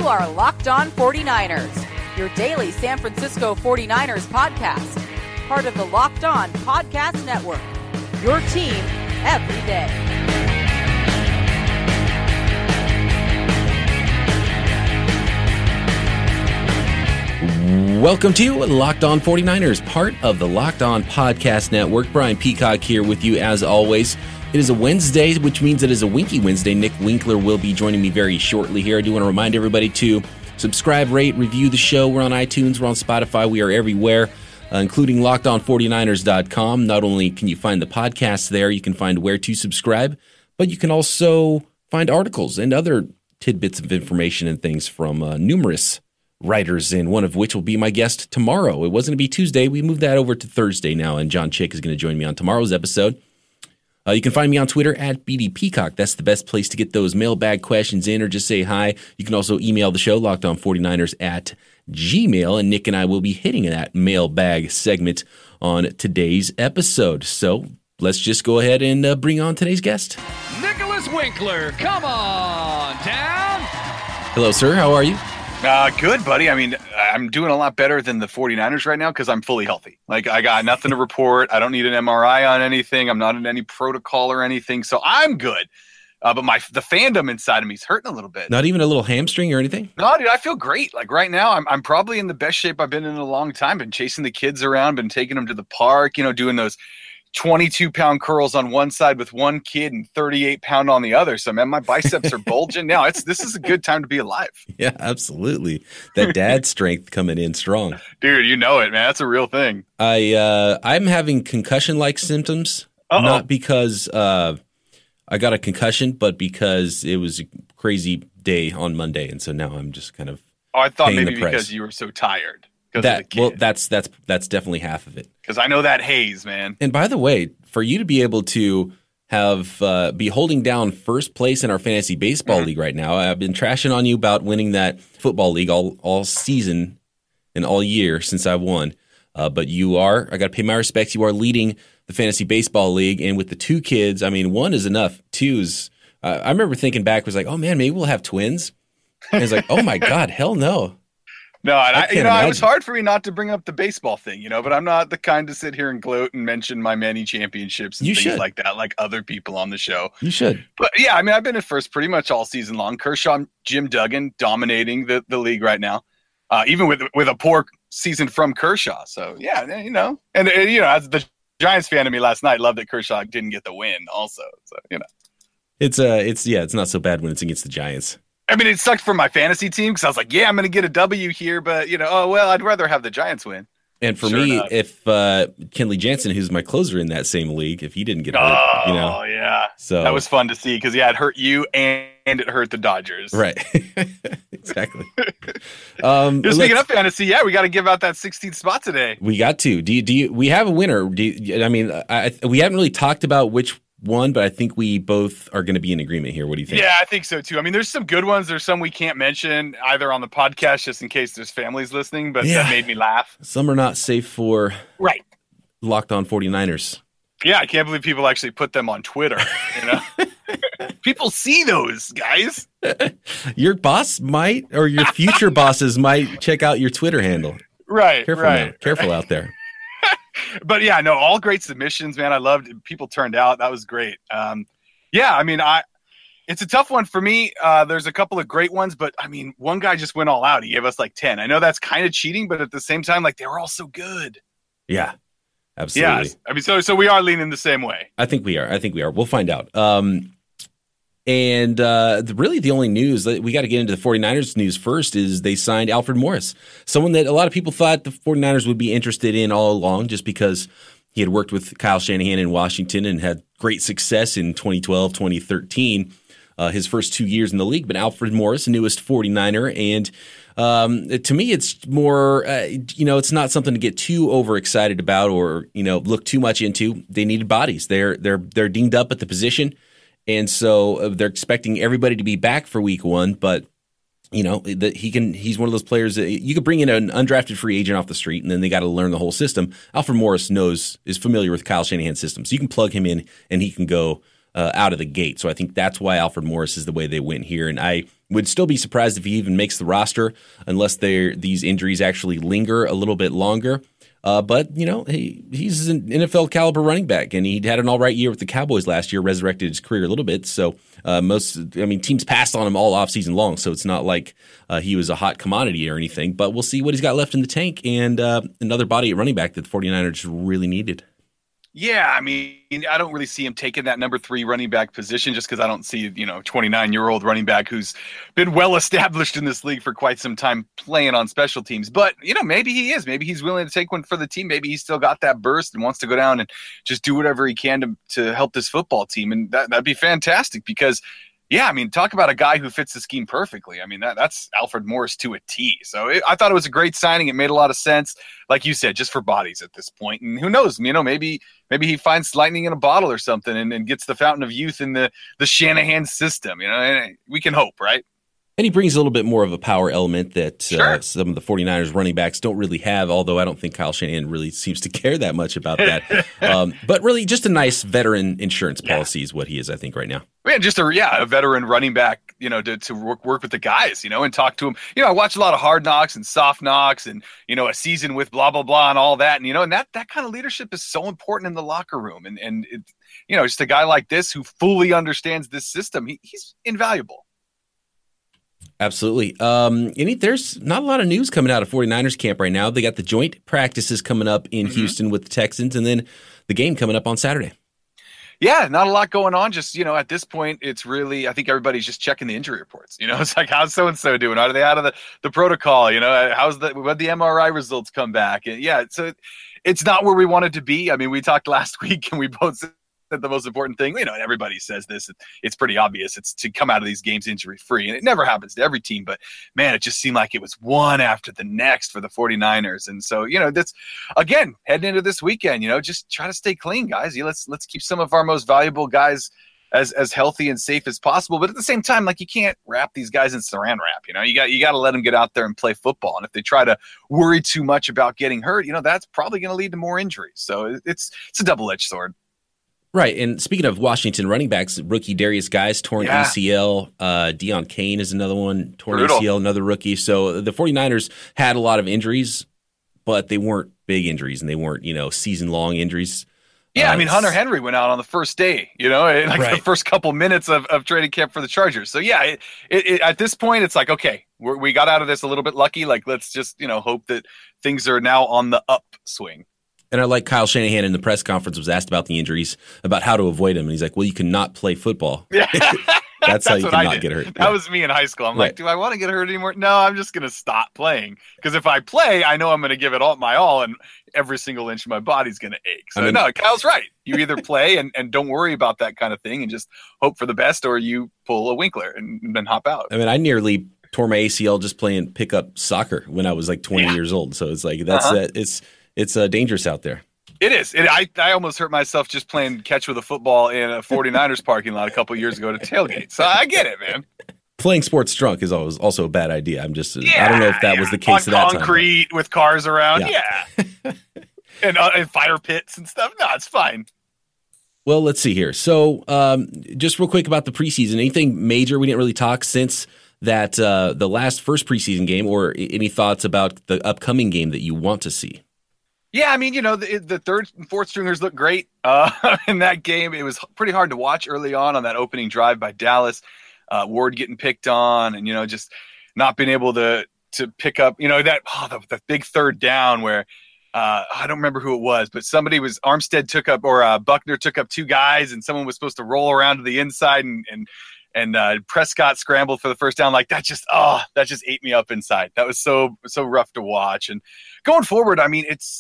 are Locked On 49ers, your daily San Francisco 49ers podcast. Part of the Locked On Podcast Network, your team every day. Welcome to Locked On 49ers, part of the Locked On Podcast Network. Brian Peacock here with you as always. It is a Wednesday, which means it is a Winky Wednesday. Nick Winkler will be joining me very shortly here. I do want to remind everybody to subscribe, rate, review the show. We're on iTunes, we're on Spotify, we are everywhere, including LockedOn49ers.com. Not only can you find the podcast there, you can find where to subscribe, but you can also find articles and other tidbits of information and things from numerous writers, and one of which will be my guest tomorrow. It was going to be Tuesday. We moved that over to Thursday now, and John Chick is going to join me on tomorrow's episode. You can find me on Twitter at BD Peacock. That's the best place to get those mailbag questions in or just say hi. You can also email the show, LockedOn49ers at Gmail, and Nick and I will be hitting that mailbag segment on today's episode. So let's just go ahead and bring on today's guest. Nicholas Winkler, come on down. Hello, sir. How are you? Good, buddy. I mean, I'm doing a lot better than the 49ers right now because I'm fully healthy. Like, I got nothing to report. I don't need an MRI on anything. I'm not in any protocol or anything, so I'm good. But the fandom inside of me is hurting a little bit. Not even a little hamstring or anything? No, dude, I feel great. Like, right now, I'm probably in the best shape I've been in a long time. Been chasing the kids around, been taking them to the park, doing those 22-pound curls on one side with one kid and 38-pound on the other. So, man, my biceps are bulging. Now, this is a good time to be alive. Yeah, absolutely. That dad strength coming in strong. Dude, you know it, man. That's a real thing. I'm having concussion-like symptoms, not because I got a concussion, but because it was a crazy day on Monday, and so now I'm just kind of I thought maybe because you were so tired. Well, that's definitely half of it. Because I know that haze, man. And by the way, for you to be able to have be holding down first place in our fantasy baseball league right now, I've been trashing on you about winning that football league all season and all year since I won. But you are, I got to pay my respects. You are leading the fantasy baseball league, and with the two kids, I mean, one is enough. Two's, I remember thinking back, was like, oh man, maybe we'll have twins. And it's like, oh my god, hell no. No, and it was hard for me not to bring up the baseball thing, but I'm not the kind to sit here and gloat and mention my many championships and things like that, like other people on the show. You should. But yeah, I mean, I've been at first pretty much all season long. Kershaw, Jim Duggan dominating the league right now, even with a poor season from Kershaw. So yeah, and as the Giants fan of me last night, loved that Kershaw didn't get the win also. So, It's not so bad when it's against the Giants. I mean, it sucked for my fantasy team because I was like, yeah, I'm going to get a W here, but, I'd rather have the Giants win. And for me, if Kenley Jansen, who's my closer in that same league, if he didn't get hurt, Oh, yeah. So that was fun to see because, it hurt you and it hurt the Dodgers. Right. Exactly. Speaking of fantasy, we got to give out that 16th spot today. We got to. We have a winner. We haven't really talked about which one, but I think we both are going to be in agreement here. What do you think? Yeah, I think so too. I mean, there's some good ones. There's some we can't mention either on the podcast just in case there's families listening, but that made me laugh. Some are not safe for Locked On 49ers. Yeah, I can't believe people actually put them on Twitter. People see those, guys. Your boss might, or your future bosses might check out your Twitter handle. Right. Careful out there. But all great submissions, man. I loved it. People turned out. That was great. It's a tough one for me. There's a couple of great ones, but I mean, one guy just went all out. He gave us like 10. I know that's kind of cheating, but at the same time, like they were all so good. Yeah, absolutely. Yeah. I mean, so we are leaning the same way. I think we are. We'll find out. Really the only news that we got to get into the 49ers news first is they signed Alfred Morris, someone that a lot of people thought the 49ers would be interested in all along just because he had worked with Kyle Shanahan in Washington and had great success in 2012, 2013, his first 2 years in the league. But Alfred Morris, newest 49er, and to me it's more, it's not something to get too overexcited about or, look too much into. They needed bodies. They're dinged up at the position. And so they're expecting everybody to be back for week one, but he's one of those players that you could bring in an undrafted free agent off the street and then they got to learn the whole system. Alfred Morris is familiar with Kyle Shanahan's system. So you can plug him in and he can go out of the gate. So I think that's why Alfred Morris is the way they went here. And I would still be surprised if he even makes the roster unless these injuries actually linger a little bit longer. But, he's an NFL caliber running back, and he had an all right year with the Cowboys last year, resurrected his career a little bit. So teams passed on him all offseason long, so it's not like he was a hot commodity or anything. But we'll see what he's got left in the tank, and another body at running back that the 49ers really needed. Yeah, I mean, I don't really see him taking that number 3 running back position just because I don't see, 29-year-old running back who's been well established in this league for quite some time playing on special teams. But, maybe he is. Maybe he's willing to take one for the team. Maybe he's still got that burst and wants to go down and just do whatever he can to help this football team. And that'd be fantastic because, yeah, I mean, talk about a guy who fits the scheme perfectly. I mean, that's Alfred Morris to a T. So I thought it was a great signing. It made a lot of sense, like you said, just for bodies at this point. And who knows, maybe he finds lightning in a bottle or something and gets the fountain of youth in the Shanahan system. We can hope, right? And he brings a little bit more of a power element that Sure. Some of the 49ers running backs don't really have, although I don't think Kyle Shanahan really seems to care that much about that. But really just a nice veteran insurance policy is what he is, I think, right now. Man, just a veteran running back, to work with the guys, and talk to them. I watch a lot of Hard Knocks and Soft Knocks and, a season with blah, blah, blah and all that. And, that kind of leadership is so important in the locker room. And it, just a guy like this who fully understands this system, he's invaluable. Absolutely. There's not a lot of news coming out of 49ers camp right now. They got the joint practices coming up in Houston with the Texans and then the game coming up on Saturday. Yeah, not a lot going on. Just, at this point, it's really, I think everybody's just checking the injury reports. It's like, how's so-and-so doing? Are they out of the protocol? When the MRI results come back? And yeah, so it's not where we wanted to be. I mean, we talked last week and we both said the most important thing, and everybody says this, it's pretty obvious. It's to come out of these games injury-free. And it never happens to every team, but man, it just seemed like it was one after the next for the 49ers. And so, that's, again, heading into this weekend, just try to stay clean, guys. Let's keep some of our most valuable guys as healthy and safe as possible. But at the same time, like, you can't wrap these guys in saran wrap. You got to let them get out there and play football. And if they try to worry too much about getting hurt, that's probably going to lead to more injuries. So it's a double-edged sword. Right, and speaking of Washington running backs, rookie Darius Guice, torn ACL. Deion Kane is another one, torn ACL, another rookie. So the 49ers had a lot of injuries, but they weren't big injuries, and they weren't, season-long injuries. Yeah, I mean, Hunter Henry went out on the first day, the first couple minutes of training camp for the Chargers. So, yeah, it at this point, it's like, okay, we got out of this a little bit lucky. Like, let's just, hope that things are now on the upswing. And I like Kyle Shanahan in the press conference was asked about the injuries, about how to avoid them. And he's like, well, you cannot play football. Yeah. That's how you cannot get hurt. That was me in high school. I'm like, do I want to get hurt anymore? No, I'm just going to stop playing. Because if I play, I know I'm going to give it my all, and every single inch of my body's going to ache. So, no, Kyle's right. You either play and don't worry about that kind of thing and just hope for the best, or you pull a Winkler and then hop out. I mean, I nearly tore my ACL just playing pickup soccer when I was like 20 years old. So it's like, it's dangerous out there. It is. I almost hurt myself just playing catch with a football in a 49ers parking lot a couple years ago to tailgate. So I get it, man. Playing sports drunk is always also a bad idea. I don't know if that was the case on at that time. Concrete with cars around. Yeah. and fire pits and stuff. No, it's fine. Well, let's see here. So just real quick about the preseason. Anything major we didn't really talk since that the first preseason game, or any thoughts about the upcoming game that you want to see? Yeah, I mean, the third and fourth stringers look great in that game. It was pretty hard to watch early on that opening drive by Dallas. Ward getting picked on and, just not being able to pick up, the big third down where I don't remember who it was, but Armstead took up, or Buckner took up 2 guys, and someone was supposed to roll around to the inside and Prescott scrambled for the first down. Like that just ate me up inside. That was so rough to watch. And going forward, I mean,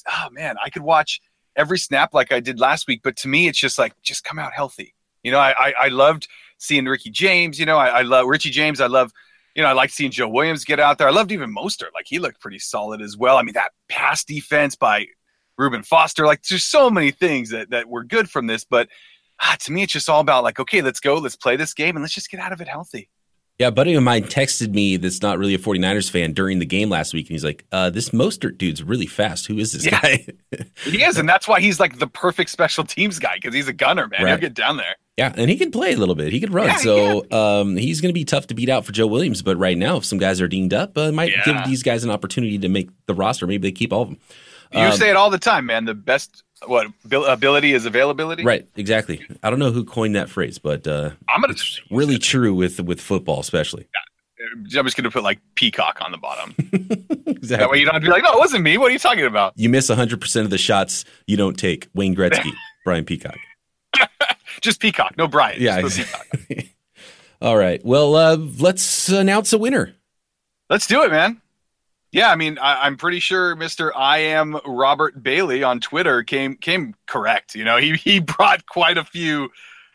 I could watch every snap like I did last week, but to me, it's just come out healthy. I loved seeing Ricky James. I love Richie James. I love, I like seeing Joe Williams get out there. I loved even Mostert. Like, he looked pretty solid as well. I mean, that pass defense by Reuben Foster, like, there's so many things that were good from this, but to me, it's just all about like, okay, let's go, let's play this game, and let's just get out of it healthy. Yeah, a buddy of mine texted me that's not really a 49ers fan during the game last week, and he's like, this Mostert dude's really fast. Who is this guy? He is, and that's why he's like the perfect special teams guy, because he's a gunner, man. Right. He'll get down there. Yeah, and he can play a little bit. He could run. Yeah, he's going to be tough to beat out for Joe Williams. But right now, if some guys are dinged up, might give these guys an opportunity to make the roster. Maybe they keep all of them. You say it all the time, man. The best ability is availability. Right, exactly. I don't know who coined that phrase, but it's really true with football, especially. I'm just going to put like Peacock on the bottom. Exactly. That way you don't have to be like, no, it wasn't me. What are you talking about? You miss 100% of the shots you don't take. Wayne Gretzky, Brian Peacock. Just Peacock, no Brian. Yeah, exactly. All right. Well, let's announce a winner. Let's do it, man. Yeah, I mean, I'm pretty sure Mr. I am Robert Bailey on Twitter came correct. You know, he brought quite a few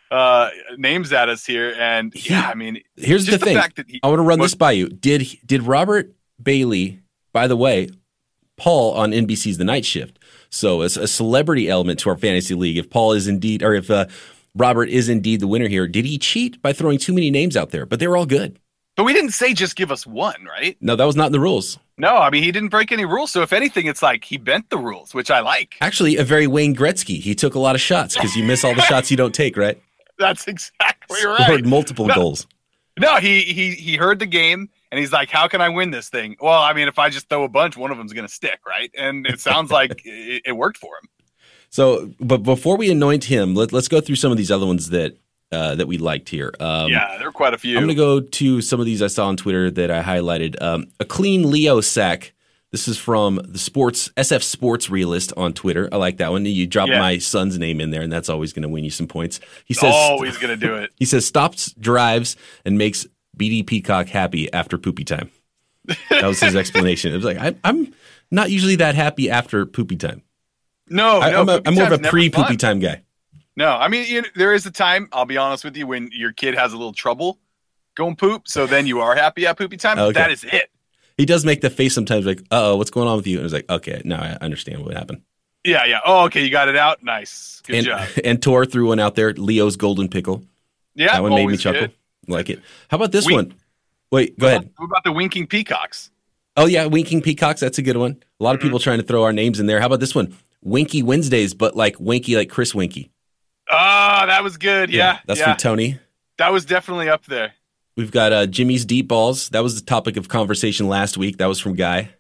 names at us here, and yeah, I mean, here's the thing. Fact that I want to run this by you. Did Robert Bailey, by the way, Paul on NBC's The Night Shift? So it's a celebrity element to our fantasy league. If Paul is indeed, or if Robert is indeed the winner here, did he cheat by throwing too many names out there? But they were all good. But we didn't say just give us one, right? No, that was not in the rules. No, I mean, he didn't break any rules. So if anything, it's like he bent the rules, which I like. Actually, a very Wayne Gretzky. He took a lot of shots because you miss all the shots you don't take, right? That's exactly right. Scored multiple goals. No, he heard the game and he's like, how can I win this thing? Well, I mean, if I just throw a bunch, one of them's going to stick, right? And it sounds like it worked for him. So, but before we anoint him, let's go through some of these other ones that we liked here. Yeah, there are quite a few. I'm going to go to some of these I saw on Twitter that I highlighted. A clean Leo sack. This is from the SF Sports Realist on Twitter. I like that one. You drop my son's name in there, and that's always going to win you some points. He says always going to do it. He says stops, drives, and makes BD Peacock happy after poopy time. That was his explanation. It was like I'm not usually that happy after poopy time. No, I'm more of a pre-poopy time guy. No, I mean, there is a time, I'll be honest with you, when your kid has a little trouble going poop, so then you are happy at poopy time. Okay. That is it. He does make the face sometimes like, uh-oh, what's going on with you? And it's like, okay, now I understand what happened. Yeah. Oh, okay, you got it out. Nice. Good job. And Tor threw one out there, Leo's Golden Pickle. Yeah, that one made me chuckle. Good. Like it. How about this one? Wait, go ahead. What about the Winking Peacocks? Oh, yeah, Winking Peacocks. That's a good one. A lot of people trying to throw our names in there. How about this one? Winky Wednesdays, but like Winky like Chris Winky. Oh, that was good. Yeah. That's from Tony. That was definitely up there. We've got Jimmy's Deep Balls. That was the topic of conversation last week. That was from Guy.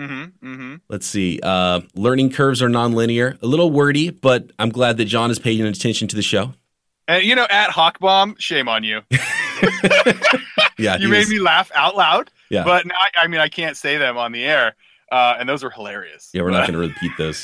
Let's see. Learning curves are nonlinear. A little wordy, but I'm glad that John is paying attention to the show. And, at Hawkbomb, shame on you. Yeah, you made me laugh out loud. Yeah. But now, I can't say them on the air. And those are hilarious. Yeah, we're not going to repeat those.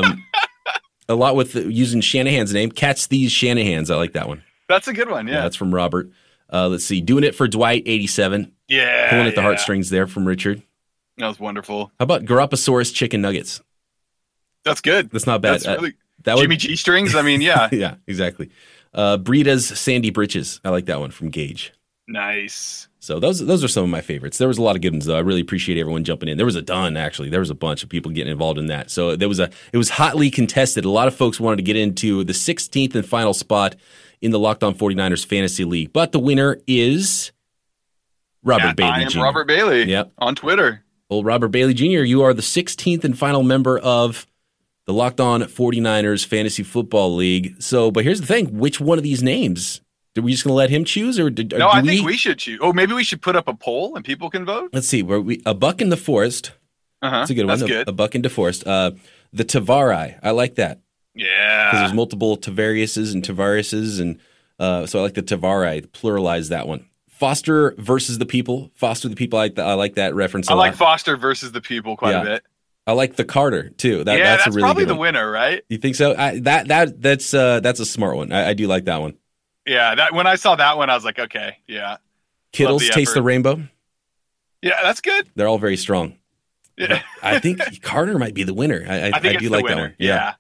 A lot with using Shanahan's name. Catch these Shanahans. I like that one. That's a good one, yeah. That's from Robert. Let's see. Doing it for Dwight, 87. Yeah. Pulling at the heartstrings there from Richard. That was wonderful. How about Garopasaurus chicken nuggets? That's good. That's not bad. That's really Jimmy G strings. I mean, yeah. Yeah, exactly. Brita's Sandy Britches. I like that one from Gage. Nice. So those are some of my favorites. There was a lot of good ones though. I really appreciate everyone jumping in. There was a ton actually. There was a bunch of people getting involved in that. So it was hotly contested. A lot of folks wanted to get into the 16th and final spot in the Locked On 49ers Fantasy League. But the winner is Robert Bailey I am Jr. Robert Bailey. Yep. On Twitter. Old Robert Bailey Jr., you are the 16th and final member of the Locked On 49ers Fantasy Football League. So, but here's the thing. Which one of these names? Are we just going to let him choose? I think we should choose. Oh, maybe we should put up a poll and people can vote? Let's see. A Buck in the Forest. That's a good one. Good. A Buck in the Forest. The Tavarai. I like that. Yeah. Because there's multiple Tavariuses and Tavariuses. And so I like the Tavarai. Pluralize that one. Foster versus the People. Foster the People. I like that reference a lot. I like Foster versus the People quite a bit. I like the Carter too. That's a really probably good the winner, right? You think so? That's a smart one. I do like that one. Yeah, when I saw that one, I was like, okay, yeah. Kittles Taste the Rainbow. Yeah, that's good. They're all very strong. Yeah. I think Carter might be the winner. I do like that one. Yeah.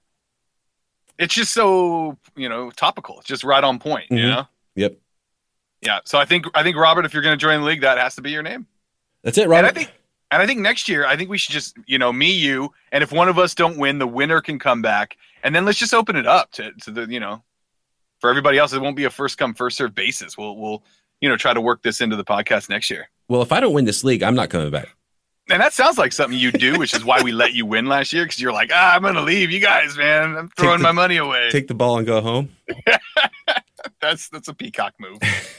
It's just so, topical. It's just right on point, you know? Yep. Yeah. So I think Robert, if you're going to join the league, that has to be your name. That's it, Robert. And I think next year, I think we should just, me, you, and if one of us don't win, the winner can come back. And then let's just open it up to the, for everybody else. It won't be a first come, first served basis. We'll try to work this into the podcast next year. Well, if I don't win this league, I'm not coming back. And that sounds like something you do, which is why we let you win last year. Because you're like, I'm going to leave you guys, man. I'm throwing my money away. Take the ball and go home. That's a Peacock move.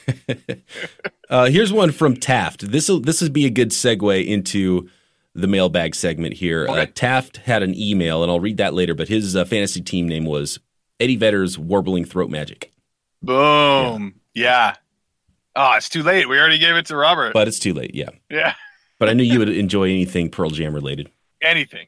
Here's one from Taft. This would be a good segue into the mailbag segment here. Okay. Taft had an email, and I'll read that later, but his fantasy team name was Eddie Vedder's Warbling Throat Magic. Boom. Yeah. Oh, it's too late. We already gave it to Robert. But it's too late, yeah. Yeah. But I knew you would enjoy anything Pearl Jam related. Anything.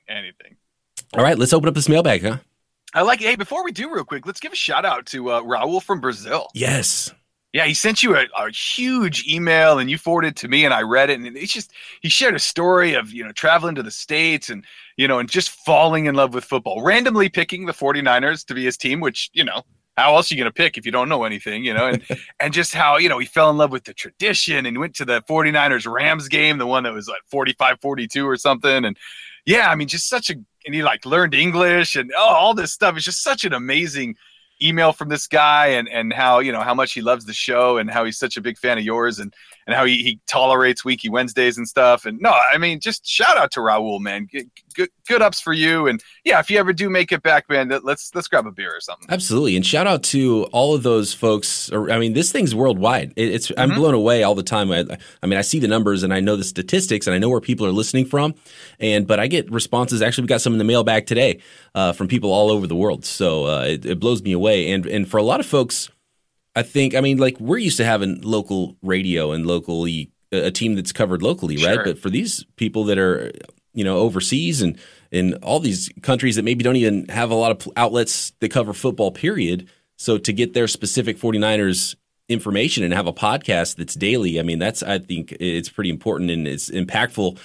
All right, let's open up this mailbag, huh? I like it. Hey, before we do real quick, let's give a shout out to Raul from Brazil. Yes. Yeah, he sent you a huge email and you forwarded it to me and I read it. And he shared a story of, traveling to the States and, and just falling in love with football, randomly picking the 49ers to be his team, which, how else are you going to pick if you don't know anything, and just how, he fell in love with the tradition and went to the 49ers Rams game, the one that was like 45-42 or something. And yeah, I mean, just and he learned English and all this stuff. It's just such an amazing email from this guy and how, how much he loves the show and how he's such a big fan of yours and how he tolerates Winky Wednesdays and stuff. And no, I mean, just shout out to Raul, man. Good ups for you. And yeah, if you ever do make it back, man, let's grab a beer or something. Absolutely. And shout out to all of those folks. I mean, this thing's worldwide. I'm blown away all the time. I see the numbers and I know the statistics and I know where people are listening from. But I get responses. Actually, we got some in the mailbag today from people all over the world. So it blows me away. And for a lot of folks, I think, we're used to having local radio and locally a team that's covered locally, right? Sure. But for these people that are, overseas and in all these countries that maybe don't even have a lot of outlets that cover football, period. So to get their specific 49ers information and have a podcast that's daily, I think it's pretty important and it's impactful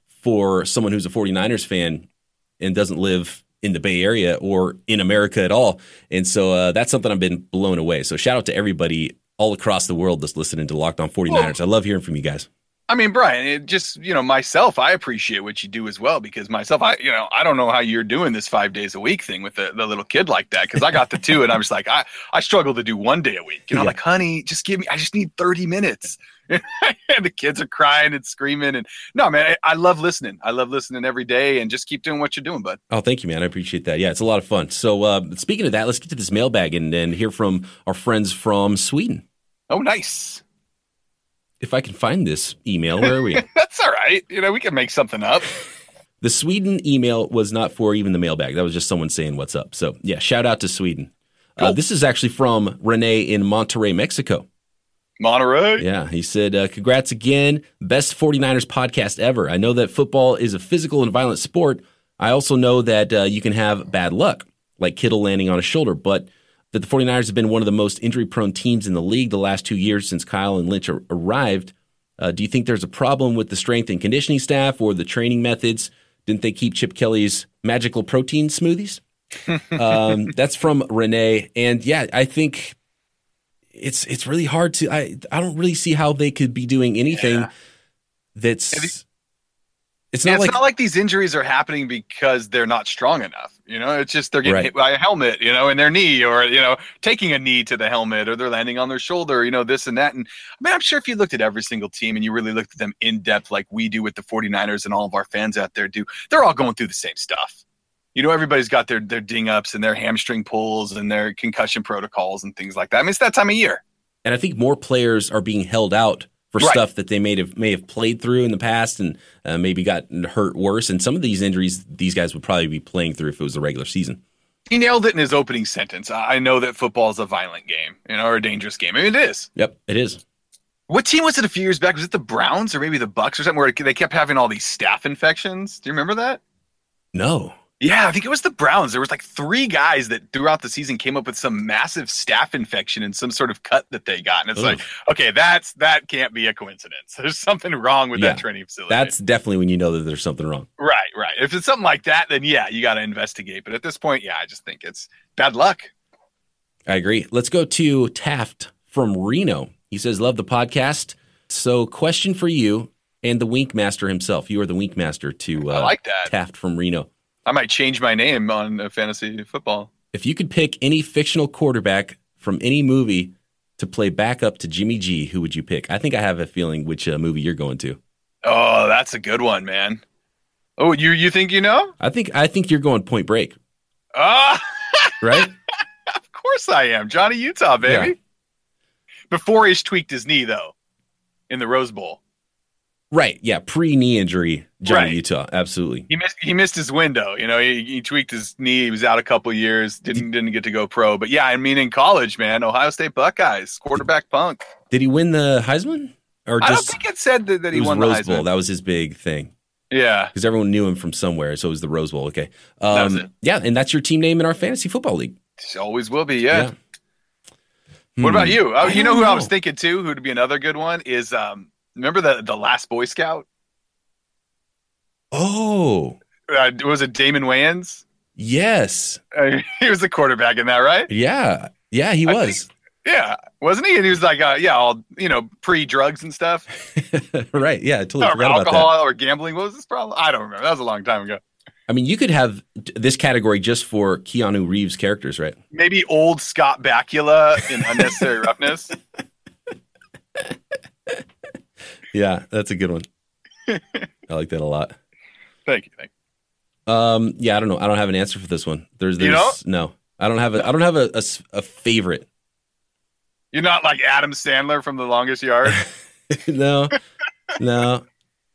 for someone who's a 49ers fan and doesn't live in the Bay Area or in America at all. And so that's something I've been blown away. So shout out to everybody all across the world that's listening to Locked On 49ers. I love hearing from you guys. I mean, Brian, it just, myself, I appreciate what you do as well because myself, I don't know how you're doing this 5 days a week thing with the little kid like that because I got the two and I was like, I struggle to do 1 day a week. I'm like, honey, I just need 30 minutes. And the kids are crying and screaming. And no, man, I love listening. I love listening every day and just keep doing what you're doing, bud. Oh, thank you, man. I appreciate that. Yeah, it's a lot of fun. So speaking of that, let's get to this mailbag and hear from our friends from Sweden. Oh, nice. If I can find this email, where are we? That's all right. We can make something up. The Sweden email was not for even the mailbag. That was just someone saying what's up. So yeah, shout out to Sweden. Cool. This is actually from Rene in Monterrey, Mexico. Monterrey? Yeah, he said, congrats again. Best 49ers podcast ever. I know that football is a physical and violent sport. I also know that you can have bad luck, like Kittle landing on his shoulder, but that the 49ers have been one of the most injury-prone teams in the league the last 2 years since Kyle and Lynch arrived. Do you think there's a problem with the strength and conditioning staff or the training methods? Didn't they keep Chip Kelly's magical protein smoothies? That's from Renee. And yeah, I think it's really hard to. I don't really see how they could be doing anything that's. It's not like these injuries are happening because they're not strong enough. It's just they're getting hit by a helmet, in their knee or, taking a knee to the helmet or they're landing on their shoulder, this and that. And I'm sure if you looked at every single team and you really looked at them in depth like we do with the 49ers and all of our fans out there do, they're all going through the same stuff. Everybody's got their ding ups and their hamstring pulls and their concussion protocols and things like that. It's that time of year. And I think more players are being held out for stuff that they may have played through in the past and maybe gotten hurt worse. And some of these injuries, these guys would probably be playing through if it was the regular season. He nailed it in his opening sentence. I know that football is a violent game, or a dangerous game. It is. Yep, it is. What team was it a few years back? Was it the Browns or maybe the Bucks or something where they kept having all these staph infections? Do you remember that? No. Yeah, I think it was the Browns. There was 3 guys that throughout the season came up with some massive staph infection and some sort of cut that they got. And it's okay, that can't be a coincidence. There's something wrong with that training facility. That's definitely when you know that there's something wrong. Right. If it's something like that, then yeah, you got to investigate. But at this point, yeah, I just think it's bad luck. I agree. Let's go to Taft from Reno. He says, love the podcast. So question for you and the Wink Master himself. You are the Wink Master to I like that. Taft from Reno. I might change my name on fantasy football. If you could pick any fictional quarterback from any movie to play backup to Jimmy G, who would you pick? I think I have a feeling which movie you're going to. Oh, that's a good one, man. Oh, you think you know? I think you're going Point Break. Ah, right? Of course I am. Johnny Utah, baby. before he tweaked his knee, though, in the Rose Bowl. Right. Yeah. Pre-knee injury, Johnny Right. Utah. Absolutely. He missed his window. You know, he tweaked his knee. He was out a couple years. Didn't get to go pro. But yeah, I mean, in college, man, Ohio State Buckeyes, quarterback Punk. Did he win the Heisman? Or I don't just think it said that he it was won the Rose Heisman. Bowl? That was his big thing. Yeah. Because everyone knew him from somewhere, so it was the Rose Bowl. Okay. That was it. Yeah, and that's your team name in our fantasy football league. It always will be, yeah. Yeah. What about you? Oh, you know don't who I know. was thinking too, who would be another good one is remember the last Boy Scout? Oh, Was it Damon Wayans? yes. He was the quarterback in that, right? Yeah. Yeah, he I was. Yeah, wasn't he? And he was like, all pre-drugs and stuff, Right. Yeah, I totally or forgot about that. alcohol or gambling. What was his problem? I don't remember. That was a long time ago. I mean, you could have this category just for Keanu Reeves characters, right? Maybe old Scott Bakula in Unnecessary Roughness. Yeah, that's a good one. I like that a lot. Thank you. Yeah, I don't know. I don't have an answer for this one. There's You don't? no. I don't have a favorite. You're not like Adam Sandler from The Longest Yard. No. I'm All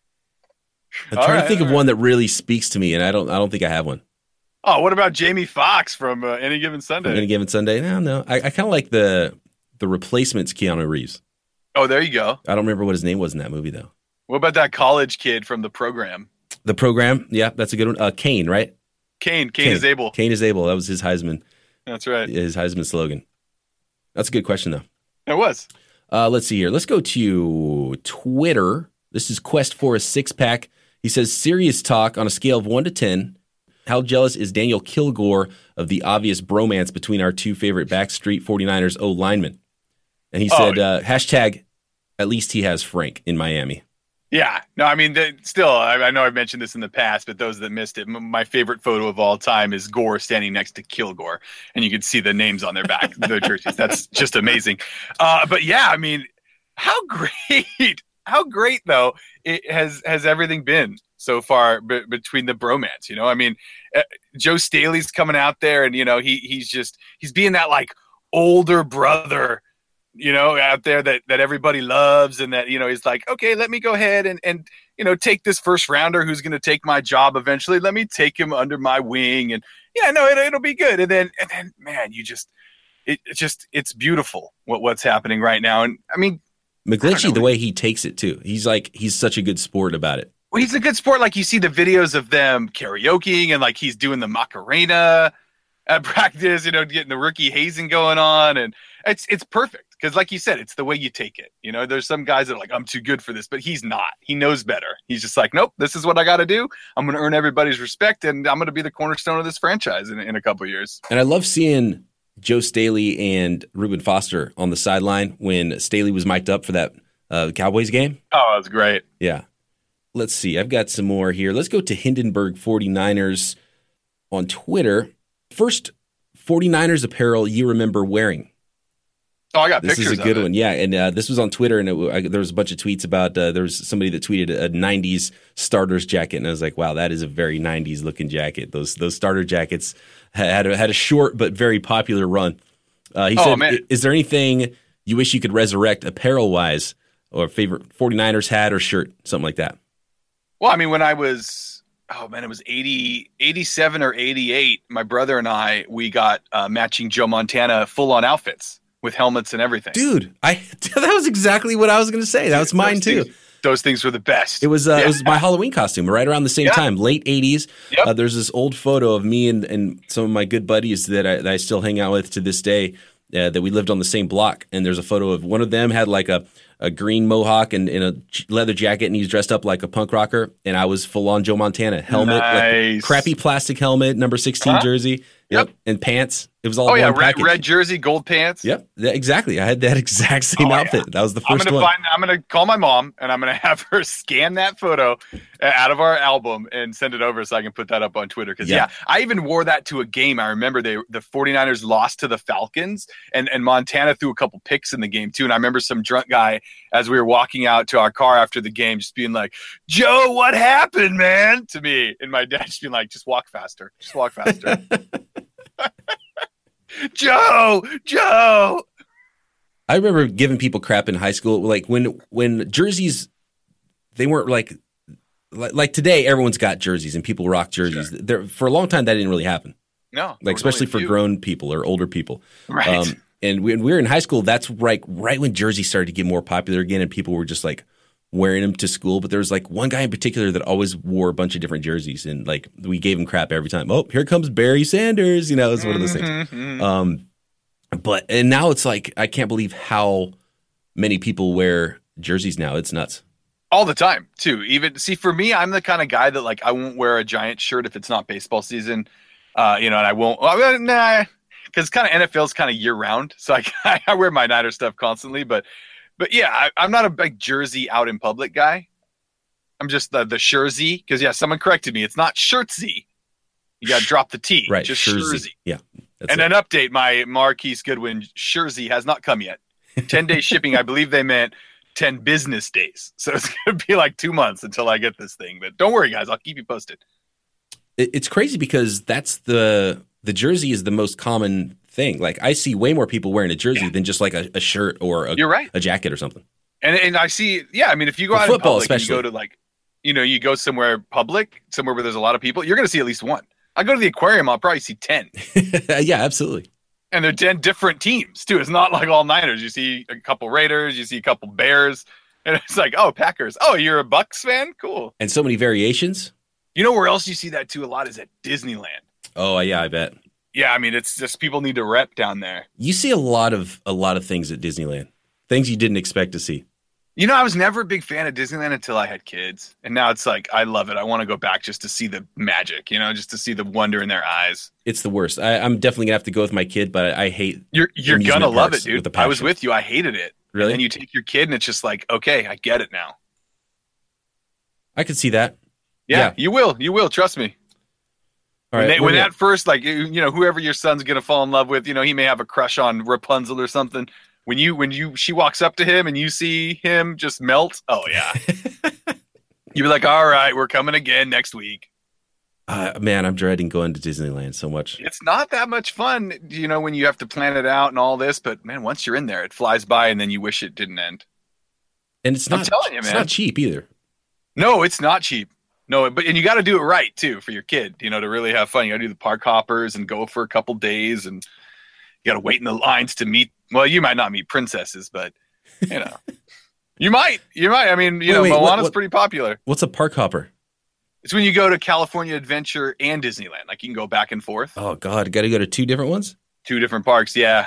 trying right, to think of all right. one that really speaks to me, and I don't think I have one. Oh, what about Jamie Foxx from Any Given Sunday? From Any Given Sunday? No. I kind of like the replacements Keanu Reeves. Oh, there you go. I don't remember what his name was in that movie though. What about that college kid from The Program? The Program, yeah, that's a good one. Kane, right? Kane is able. Kane is able. That was his Heisman That's right. slogan. That's a good question though. It was. Let's see here. Let's go to Twitter. This is Quest for a Six Pack. He says, serious talk on a scale of 1 to 10. How jealous is Daniel Kilgore of the obvious bromance between our two favorite Backstreet 49ers O linemen? And he said, hashtag, at least he has Frank in Miami. Yeah. No, I mean, still, I know I've mentioned this in the past, but those that missed it, my favorite photo of all time is Gore standing next to Kilgore, and you can see the names on their back, their jerseys. That's just amazing. But yeah, I mean, how great though it has everything been so far between the bromance. You know, I mean, Joe Staley's coming out there, and he's being that like older brother, out there that everybody loves, and that, he's like, okay, let me go ahead and take this first rounder who's going to take my job eventually. Let me take him under my wing, and it'll be good. And then, man, it's beautiful what's happening right now. And I mean, McGlinchey, the way he takes it too, he's such a good sport about it. well, he's a good sport. Like, you see the videos of them karaokeing, and like he's doing the Macarena at practice, getting the rookie hazing going on, and it's perfect. Because like you said, it's the way you take it. There's some guys that are like, I'm too good for this, but he's not. He knows better. He's just like, nope, this is what I got to do. I'm going to earn everybody's respect, and I'm going to be the cornerstone of this franchise in a couple of years. And I love seeing Joe Staley and Reuben Foster on the sideline when Staley was mic'd up for that Cowboys game. Oh, that's great. Yeah. Let's see. I've got some more here. Let's go to Hindenburg 49ers on Twitter. First 49ers apparel you remember wearing. Oh, I got This pictures is a good of it. one. Yeah, and this was on Twitter, and there was a bunch of tweets about there was somebody that tweeted a 90s starters jacket, and I was like, wow, that is a very 90s looking jacket. Those starter jackets had a short but very popular run. He said, man. Is there anything you wish you could resurrect apparel-wise, or favorite 49ers hat or shirt, something like that? Well, I mean, when I was, it was 87 or 88, my brother and we got matching Joe Montana full-on outfits with helmets and everything. Dude, that was exactly what I was going to say. That was mine too. Those things were the best. It was my Halloween costume right around the same time, late 80s. Yep. There's this old photo of me and some of my good buddies that I still hang out with to this day, that we lived on the same block. And there's a photo of one of them had like a green mohawk and a leather jacket, and he's dressed up like a punk rocker. And I was full on Joe Montana helmet, Nice. like crappy plastic helmet, number 16 jersey. Yep. And pants. It was all one package. red jersey, gold pants. Yep, exactly. I had that exact same outfit. Yeah. That was the first one. I'm gonna call my mom, and I'm gonna have her scan that photo out of our album and send it over so I can put that up on Twitter. Because I even wore that to a game. I remember the 49ers lost to the Falcons, and Montana threw a couple picks in the game too. And I remember some drunk guy, as we were walking out to our car after the game, just being like, "Joe, what happened, man?" to me, and my dad just being like, "Just walk faster. Just walk faster." Joe. I remember giving people crap in high school, like when jerseys, they weren't like today. Everyone's got jerseys and people rock jerseys. Sure. There for a long time that didn't really happen. No, like especially for grown people or older people. Right. And when we were in high school, that's right when jerseys started to get more popular again, and people were just like wearing them to school. But there was like one guy in particular that always wore a bunch of different jerseys, and like we gave him crap every time. Oh, here comes Barry Sanders. You know, it's one of those things. And now it's like I can't believe how many people wear jerseys now. It's nuts. All the time, too. Even for me, I'm the kind of guy that like I won't wear a giant shirt if it's not baseball season. And I won't. Nah. Because kind of NFL is kind of year round, so I wear my Niner stuff constantly. But yeah, I'm not a big jersey out in public guy. I'm just the Jersey. Because someone corrected me. It's not shirtsy. You got to drop the T. Right, just Jersey. Yeah. And an update: my Marquise Goodwin jersey has not come yet. 10-day shipping. I believe they meant 10 business days. So it's going to be like 2 months until I get this thing. But don't worry, guys. I'll keep you posted. It's crazy because that's the jersey is the most common thing. Like I see way more people wearing a jersey than just like a shirt or a jacket or something. And I see, I mean, if you go out football, in public and you go to like, you go somewhere public, somewhere where there's a lot of people, you're going to see at least one. I go to the aquarium, I'll probably see 10. Yeah, absolutely. And they're 10 different teams too. It's not like all Niners. You see a couple Raiders, you see a couple Bears, and it's like, oh, Packers. Oh, you're a Bucks fan? Cool. And so many variations. You know where else you see that too a lot is at Disneyland. Oh, yeah, I bet. Yeah, I mean, it's just people need to rep down there. You see a lot of things at Disneyland, things you didn't expect to see. You know, I was never a big fan of Disneyland until I had kids, and now it's like I love it. I want to go back just to see the magic, just to see the wonder in their eyes. It's the worst. I'm definitely gonna have to go with my kid, but I hate. You're gonna love it, dude. I was with you. I hated it. Really? And you take your kid, and it's just like, okay, I get it now. I could see that. Yeah. You will. You will. Trust me. All right, when that first, like, whoever your son's gonna fall in love with, he may have a crush on Rapunzel or something. When she walks up to him and you see him just melt, oh yeah, you'd be like, all right, we're coming again next week. Man, I'm dreading going to Disneyland so much. It's not that much fun, when you have to plan it out and all this. But man, once you're in there, it flies by, and then you wish it didn't end. And it's not. I'm telling you, man, it's not cheap either. No, it's not cheap. No, and you got to do it right too for your kid. To really have fun. You got to do the park hoppers and go for a couple days, and you got to wait in the lines to meet. Well, you might not meet princesses, but you might. I mean, Moana's pretty popular. What's a park hopper? It's when you go to California Adventure and Disneyland. Like you can go back and forth. Oh God, got to go to 2 different ones? 2 different parks, yeah.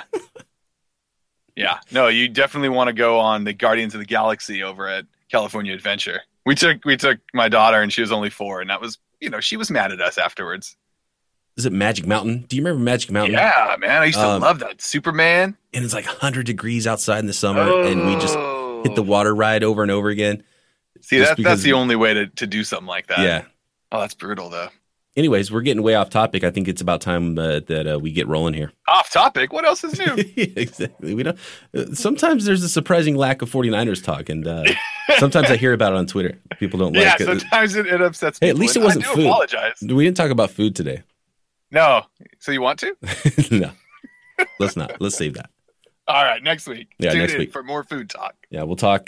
Yeah, no, you definitely want to go on the Guardians of the Galaxy over at California Adventure. We took my daughter, and she was only 4, and that was, she was mad at us afterwards. Is it Magic Mountain? Do you remember Magic Mountain? Yeah, man. I used to love that. Superman. And it's like 100 degrees outside in the summer, and we just hit the water ride over and over again. See, that's the only way to do something like that. Yeah. Oh, that's brutal, though. Anyways, we're getting way off topic. I think it's about time that we get rolling here. Off topic? What else is new? Exactly. We don't. Sometimes there's a surprising lack of 49ers talk, and sometimes I hear about it on Twitter. People don't like it. Yeah, sometimes it upsets me. Hey, at least it wasn't food. I apologize. We didn't talk about food today. No. So you want to? No. Let's not. Let's save that. All right, next week. Yeah, Tune next in week for more food talk. Yeah, we'll talk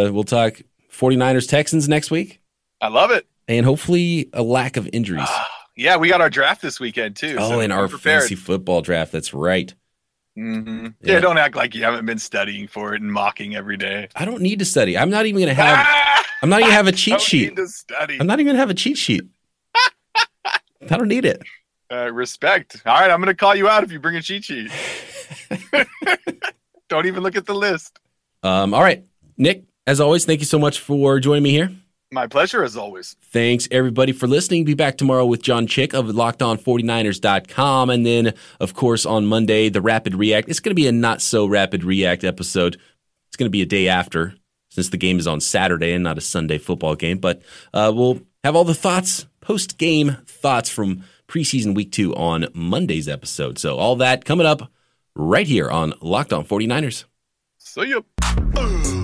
49ers Texans next week. I love it. And hopefully a lack of injuries. Yeah, we got our draft this weekend too. Oh, and our fantasy football draft. That's right. Mm-hmm. Yeah, don't act like you haven't been studying for it and mocking every day. I don't need to study. I'm not even going to have. I'm not even have a cheat sheet. Need to study. I'm not even going to have a cheat sheet. I don't need it. Respect. All right, I'm going to call you out if you bring a cheat sheet. Don't even look at the list. All right, Nick. As always, thank you so much for joining me here. My pleasure, as always. Thanks, everybody, for listening. Be back tomorrow with John Chick of LockedOn49ers.com. And then, of course, on Monday, the Rapid React. It's going to be a not-so-Rapid React episode. It's going to be a day after, since the game is on Saturday and not a Sunday football game. But we'll have all the thoughts, post-game thoughts from preseason week 2 on Monday's episode. So all that coming up right here on Locked On 49ers. See ya.